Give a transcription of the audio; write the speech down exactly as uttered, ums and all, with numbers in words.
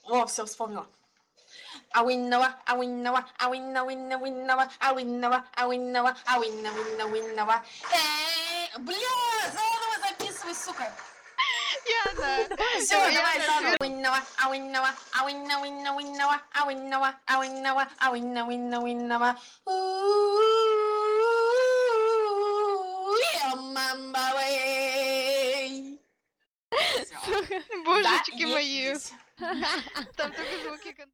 О, все, вспомнила. А винного, а винного, а винно, винно, винного, а винного, а винного, а винно, винно, винного. Эй, бля, заново записывай, сука. Яна! Все, Ой, давай Яна, заново. свір- Винного, а винного, а винно, винно, винного, а винного, а винного, а винно, винно, винного. У-у-у-у-у, мамбавей. Всё. Божечки мої. Заебись. Там тільки звуки.